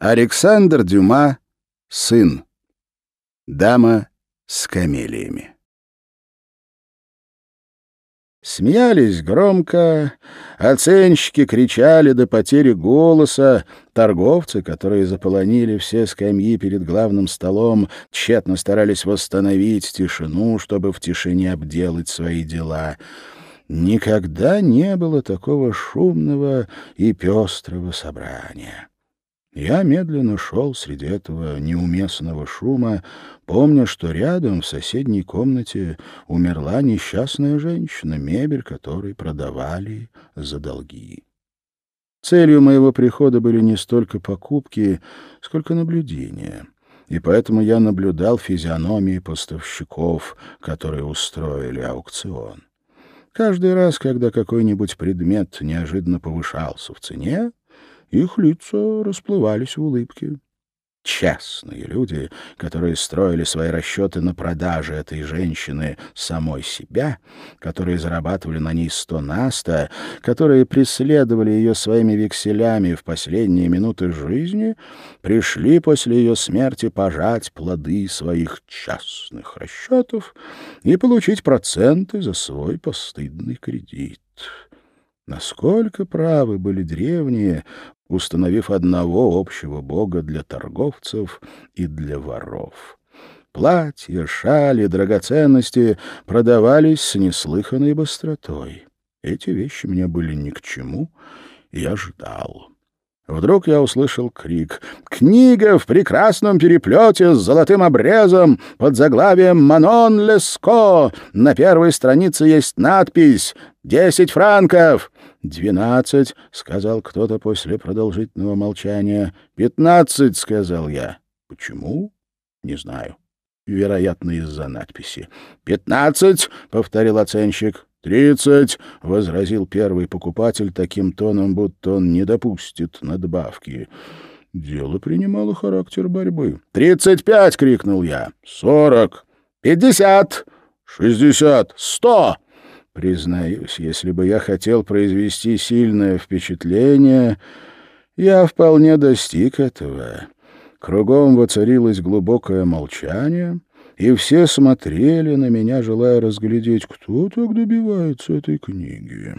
Александр Дюма «Сын». Дама с камелиями. Смеялись громко, оценщики кричали до потери голоса, торговцы, которые заполонили все скамьи перед главным столом, тщетно старались восстановить тишину, чтобы в тишине обделать свои дела. Никогда не было такого шумного и пестрого собрания. Я медленно шел среди этого неуместного шума, помня, что рядом в соседней комнате умерла несчастная женщина, мебель которой продавали за долги. Целью моего прихода были не столько покупки, сколько наблюдения, и поэтому я наблюдал физиономии поставщиков, которые устроили аукцион. Каждый раз, когда какой-нибудь предмет неожиданно повышался в цене, их лица расплывались в улыбке. Честные люди, которые строили свои расчеты на продаже этой женщины самой себя, которые зарабатывали на ней 100 на 100, которые преследовали ее своими векселями в последние минуты жизни, пришли после ее смерти пожать плоды своих частных расчетов и получить проценты за свой постыдный кредит. Насколько правы были древние, установив одного общего бога для торговцев и для воров. Платья, шали, драгоценности продавались с неслыханной быстротой. Эти вещи мне были ни к чему, и я ждал. Вдруг я услышал крик: «Книга в прекрасном переплете с золотым обрезом под заглавием «Манон Леско». На первой странице есть надпись «10 франков». «12», — сказал кто-то после продолжительного молчания. «15», — сказал я. «Почему? Не знаю. Вероятно, из-за надписи». «15», — повторил оценщик. «30», — возразил первый покупатель таким тоном, будто он не допустит надбавки. Дело принимало характер борьбы. «35!» — крикнул я. «40! 50! 60! 100!» Признаюсь, если бы я хотел произвести сильное впечатление, я вполне достиг этого. Кругом воцарилось глубокое молчание, и все смотрели на меня, желая разглядеть, кто так добивается этой книги.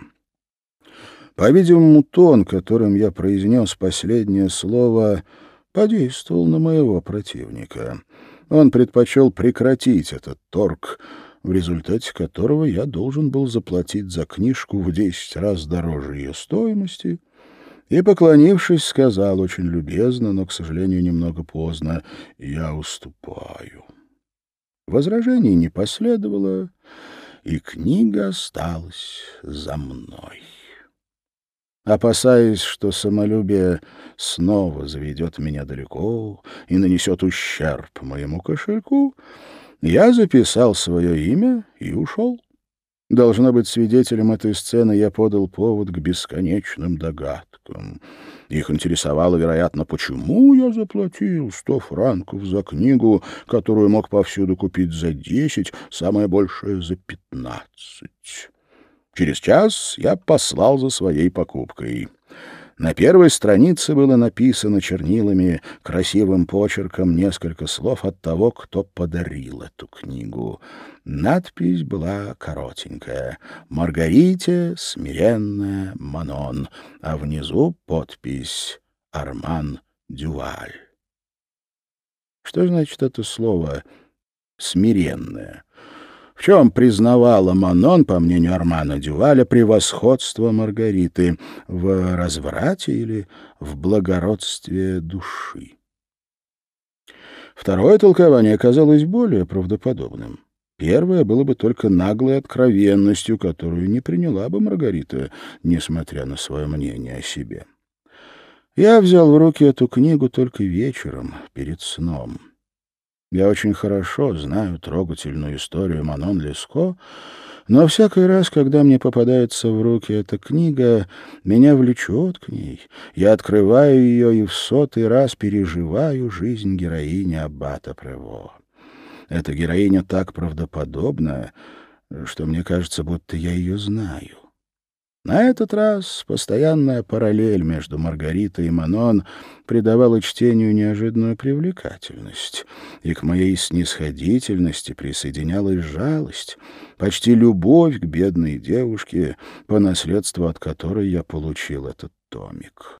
По-видимому, тон, которым я произнес последнее слово, подействовал на моего противника. Он предпочел прекратить этот торг, в результате которого я должен был заплатить за книжку в 10 раз дороже ее стоимости, и, поклонившись, сказал очень любезно, но, к сожалению, немного поздно: «Я уступаю». Возражений не последовало, и книга осталась за мной. Опасаясь, что самолюбие снова заведет меня далеко и нанесет ущерб моему кошельку, я записал свое имя и ушел. Должно быть, свидетелем этой сцены я подал повод к бесконечным догадкам. Их интересовало, вероятно, почему я заплатил 100 франков за книгу, которую мог повсюду купить за 10, самое большее за 15. Через час я послал за своей покупкой. На первой странице было написано чернилами красивым почерком несколько слов от того, кто подарил эту книгу. Надпись была коротенькая: «Маргарите смиренная Манон», а внизу подпись «Арман Дюваль». Что значит это слово «смиренная»? В чем признавала Манон, по мнению Армана Дюваля, превосходство Маргариты? В разврате или в благородстве души? Второе толкование оказалось более правдоподобным. Первое было бы только наглой откровенностью, которую не приняла бы Маргарита, несмотря на свое мнение о себе. Я взял в руки эту книгу только вечером, перед сном. Я очень хорошо знаю трогательную историю Манон Леско, но всякий раз, когда мне попадается в руки эта книга, меня влечет к ней. Я открываю ее и в 100-й раз переживаю жизнь героини аббата Прево. Эта героиня так правдоподобна, что мне кажется, будто я ее знаю. На этот раз постоянная параллель между Маргаритой и Манон придавала чтению неожиданную привлекательность, и к моей снисходительности присоединялась жалость, почти любовь к бедной девушке, по наследству от которой я получил этот томик.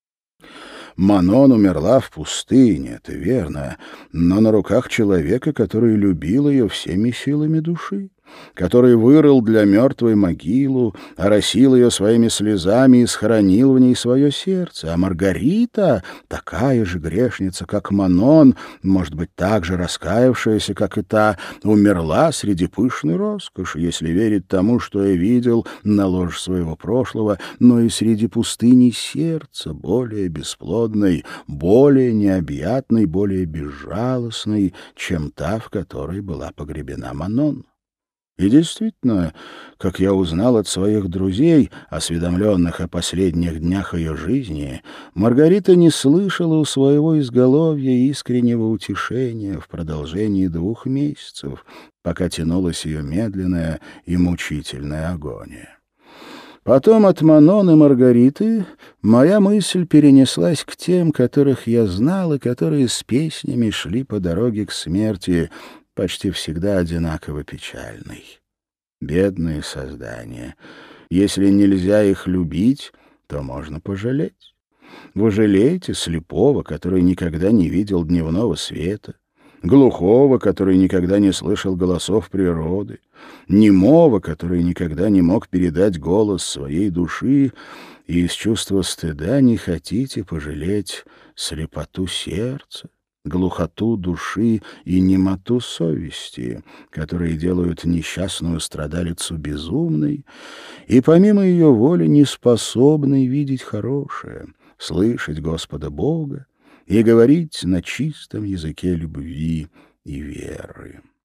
Манон умерла в пустыне, это верно, но на руках человека, который любил ее всеми силами души, который вырыл для мертвой могилу, оросил ее своими слезами и схоронил в ней свое сердце. А Маргарита, такая же грешница, как Манон, может быть, так же раскаявшаяся, как и та, умерла среди пышной роскоши, если верить тому, что я видел на ложе своего прошлого, но и среди пустыни сердца, более бесплодной, более необъятной, более безжалостной, чем та, в которой была погребена Манон. И действительно, как я узнал от своих друзей, осведомленных о последних днях ее жизни, Маргарита не слышала у своего изголовья искреннего утешения в продолжении 2 месяцев, пока тянулась ее медленная и мучительная агония. Потом от Манон и Маргариты моя мысль перенеслась к тем, которых я знал и которые с песнями шли по дороге к смерти, почти всегда одинаково печальной. Бедные создания. Если нельзя их любить, то можно пожалеть. Вы жалеете слепого, который никогда не видел дневного света, глухого, который никогда не слышал голосов природы, немого, который никогда не мог передать голос своей души, и из чувства стыда не хотите пожалеть слепоту сердца, глухоту души и немоту совести, которые делают несчастную страдалицу безумной и помимо ее воли неспособной видеть хорошее, слышать Господа Бога и говорить на чистом языке любви и веры.